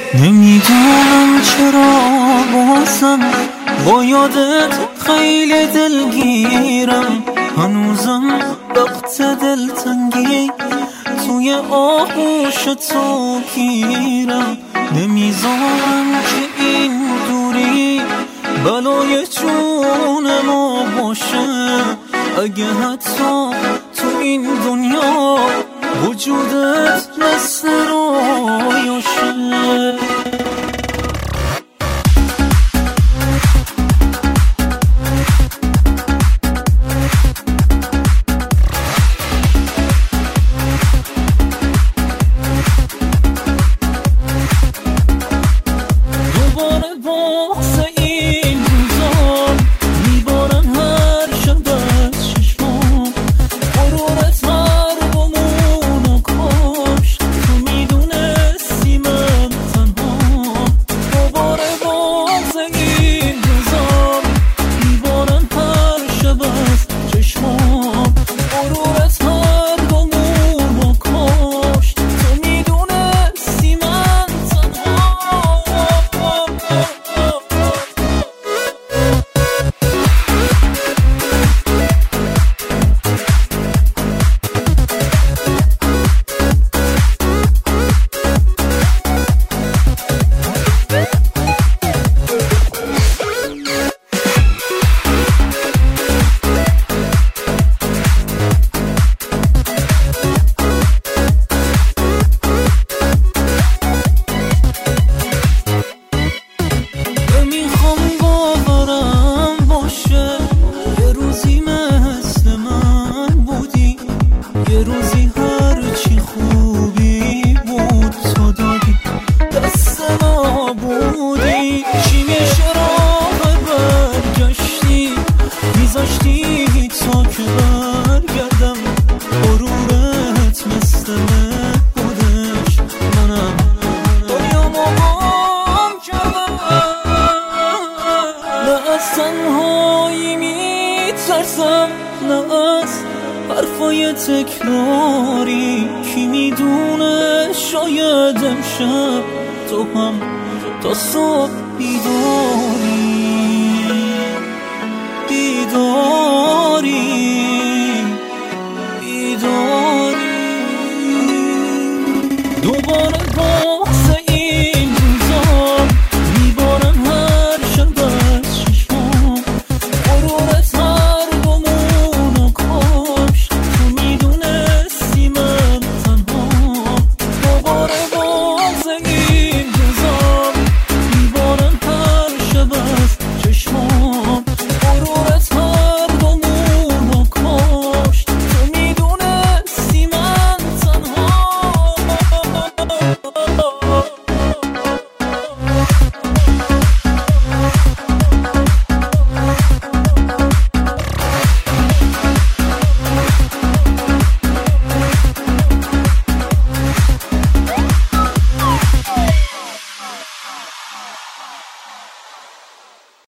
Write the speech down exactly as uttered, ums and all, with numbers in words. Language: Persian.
نمیدونم چرا بازم با یادت خیلی دلگیرم، هنوزم وقت دلتنگی توی آغوش تو گیرم. نمیذارم که این دوری بلای جون ما باشه، اگه حتی تو این دنیا وجودت مثل رویاشه. یه روزی هرچی خوبی بود تو دادی دست ما بودی، چی میشه راه برگشتی میذاشتی تا که برگردم. غرورت مثل من بودش، منم دنیا مقام کردم. نه از تنهایی میترسم، نه از حرفای تکراری، کی میدونه شاید امشب تو هم تا صبح بیداری بیداری بیداری دوباره با